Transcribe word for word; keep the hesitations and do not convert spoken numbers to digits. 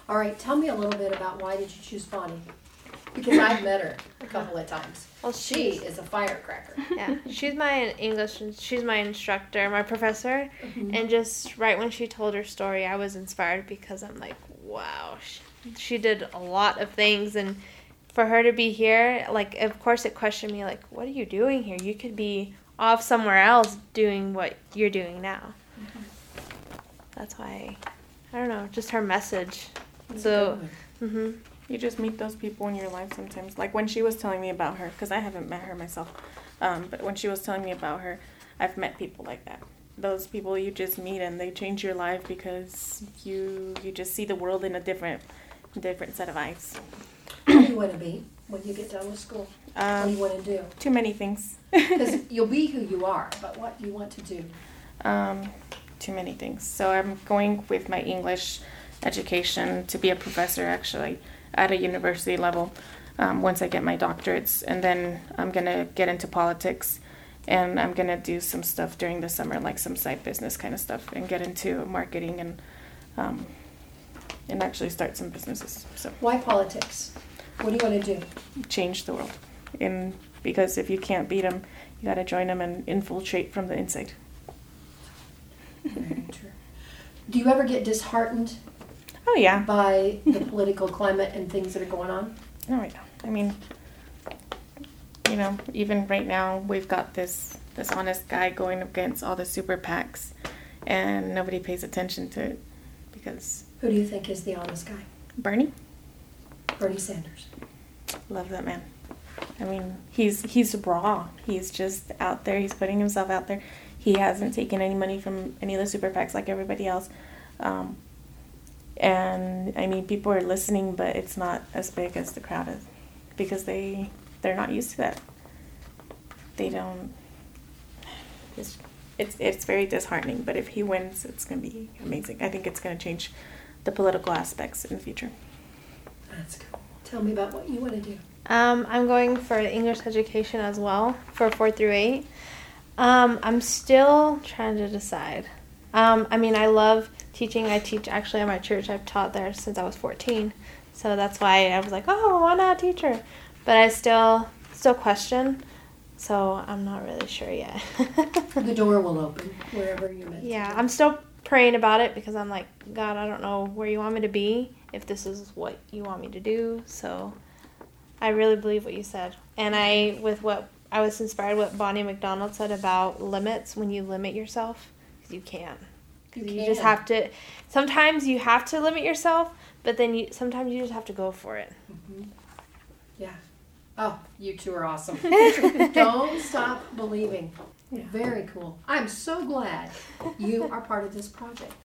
All right, tell me a little bit about why did you choose Bonnie? Because I've met her a couple of times. Well, she is a firecracker. Yeah, she's my English, she's my instructor, my professor, mm-hmm. and just right when she told her story, I was inspired because I'm like, wow, she, she did a lot of things, and for her to be here, like, of course it questioned me, like, what are you doing here? You could be off somewhere else doing what you're doing now. Mm-hmm. That's why, I don't know, just her message. That's so, mm-hmm. You just meet those people in your life sometimes. Like when she was telling me about her, because I haven't met her myself, um, but when she was telling me about her, I've met people like that. Those people you just meet and they change your life because you you just see the world in a different different set of eyes. What do you want to be when you get done with school? Um, what do you want to do? Too many things. Because you'll be who you are, but what do you want to do? Um, too many things. So I'm going with my English education to be a professor, actually, at a university level um, once I get my doctorates. And then I'm going to get into politics, and I'm going to do some stuff during the summer, like some side business kind of stuff, and get into marketing and um, and actually start some businesses. So why politics? What do you want to do? Change the world. In, because if you can't beat them, you got to join them and infiltrate from the inside. Very true. Do you ever get disheartened? Oh, yeah. By the political climate and things that are going on? Oh, yeah. I mean, you know, even right now, we've got this, this honest guy going against all the super PACs, and nobody pays attention to it because... Who do you think is the honest guy? Bernie. Bernie Sanders. Love that man. I mean, he's he's raw. He's just out there. He's putting himself out there. He hasn't taken any money from any of the super PACs like everybody else. Um, and, I mean, people are listening, but it's not as big as the crowd is because they, they're not used to that. They don't... It's, it's, it's very disheartening, but if he wins, it's going to be amazing. I think it's going to change the political aspects in the future. That's cool. Tell me about what you want to do. Um, I'm going for English education as well, for four through eight. Um, I'm still trying to decide. Um, I mean, I love teaching. I teach actually at my church. I've taught there since I was fourteen. So that's why I was like, oh, why not a teacher? But I still still question. So I'm not really sure yet. The door will open wherever you're meant yeah, to. Yeah, I'm still praying about it because I'm like, God, I don't know where you want me to be, if this is what you want me to do. So I really believe what you said. And I, with what I was inspired what Bonnie McDonald said about limits, when you limit yourself, because you can't. You, you can. just have to, sometimes you have to limit yourself, but then you sometimes you just have to go for it. Mm-hmm. Yeah. Oh, you two are awesome. Don't stop believing. Yeah. Very cool. I'm so glad you are part of this project.